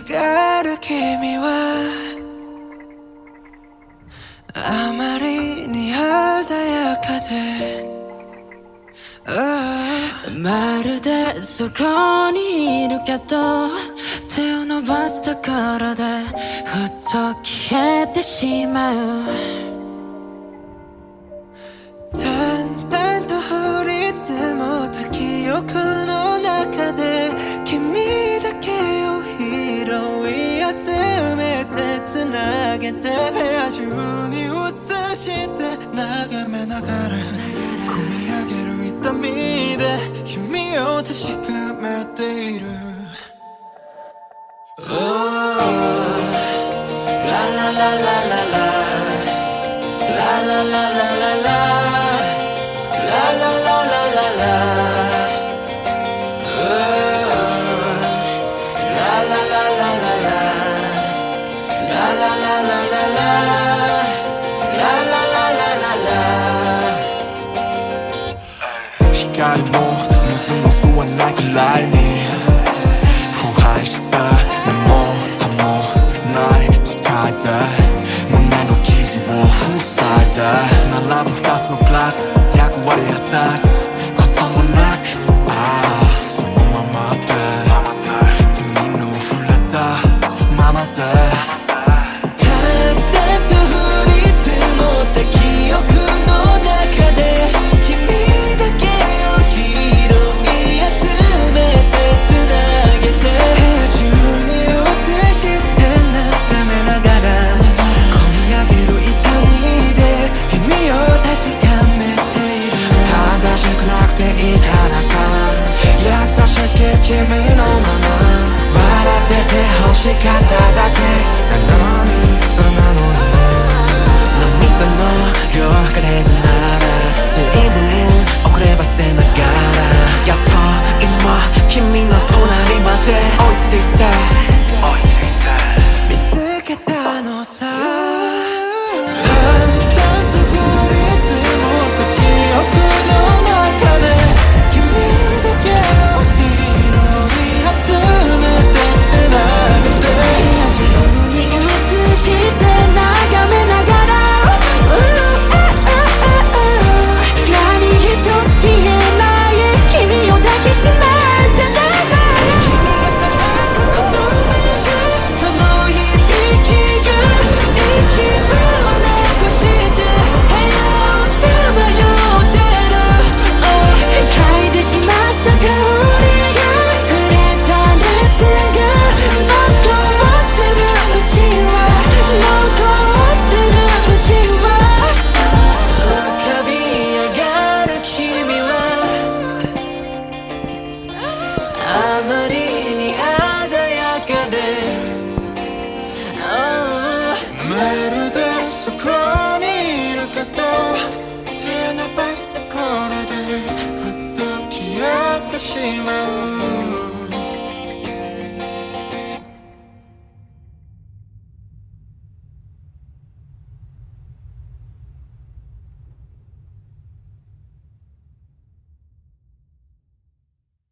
がる君はあまりに鮮やかで、 まるでそこにいるけど手を伸ばすところでふっと消えてしまう。 淡々と降り積もった記憶の中で君だけを拾い集めてつなげて、部屋中に映して眺めながら込み上げる痛みで君を確かめている。Oh, la la la la la la la la la la la la La la la la la la La la la la la la La la la la la la La la la la la la 光も水も吸わないくらいに腐敗した目も歯もない世界で胸の傷を塞いで並ぶ二つのグラス役割果たすこともなく、そのままで君の触れたままで淡々と降り積もった記憶の中で君だけを拾い集めてつなげて、部屋中に映して眺めながら込み上げる痛みで君を確かめている。正しくなくていいからさ、優しく君のまま笑ってて欲しかっただけなのに、そうなのに涙の量測れるなら随分遅ればせながらやっと今君の隣まで追いついて見つけたのさ。淡々と降り積もった記憶の中で君だけを拾い集めてつなげて、 部屋中に映して眺めながら何一つ消えない君を抱きしめてね。 君がささやくことその響きが息をなくして部屋をさまよってる。 嗅いでしまった香りが触れた熱が残ってるうちは残ってるうちは浮かび上がる君はあまりに鮮やかで、まるでそこにいるけど手伸ばすところでふっと消えてしまう。